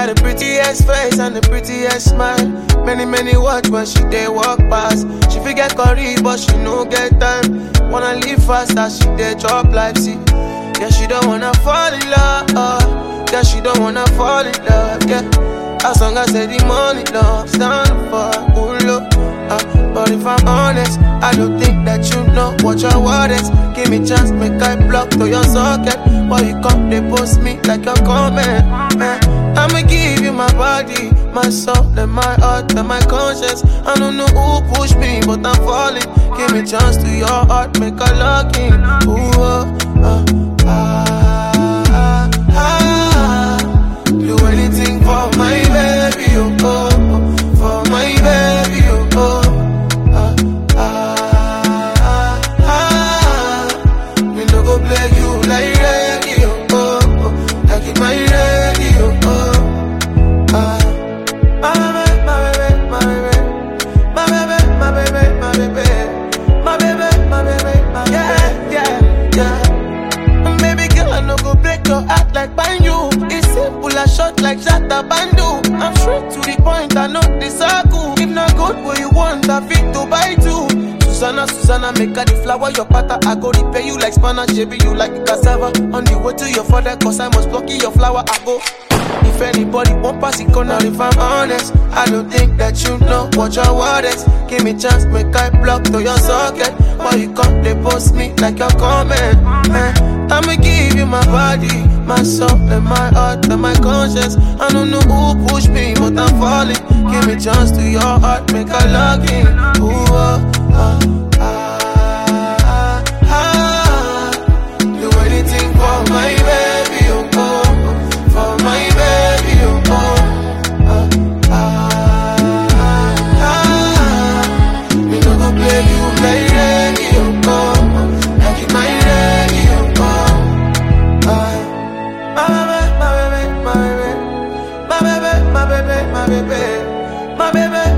got the prettiest face and the prettiest smile. Many watch when she dey walk past. She forget curry but she no get time. Wanna live fast as she dey chop life, see. Yeah, she don't wanna fall in love. Yeah, she don't wanna fall in love, yeah. As long as I the money, love, stand for Ulo. But if I'm honest, I don't think that you know what your word is. Give me chance, make I block to your socket. While you come, they post me like you're coming. I'ma give you my body, my soul, and my heart, and my conscience. I don't know who pushed me, but I'm falling. Give me chance to your heart, make a lock in. Ooh, do anything for my baby, oh, oh, for my baby, oh, oh. Me no go play you like radio, oh, oh, like in my radio, oh. My baby, my baby, my baby, my baby, my baby, my baby, my baby, my baby, my baby, yeah. Baby girl, I no go break your heart like banjo. It's simple as short like Shatta Bandu. I'm straight to the point, I know the circle. If not good what you want, I fit to buy too. Susanna, make her the flower your pattern. I go repay you like Spanish, baby, you like the cassava. On the way to your father, cause I must pluck your flower, I go. If anybody won't pass it corner, if I'm honest, I don't think that you know what your word is. Give me chance, make I block to your socket. While you come, they post me like you're coming. I'ma give you my body, my soul, and my heart, and my conscience. I don't know who pushed me, but I'm falling. Give me chance to your heart, make I log in. Ooh, do anything for my baby, oh, oh, for my baby, oh, oh. Me no go play you like radio, oh, like in my radio, oh. My baby, my baby, my baby, my baby, my baby, my baby, my baby.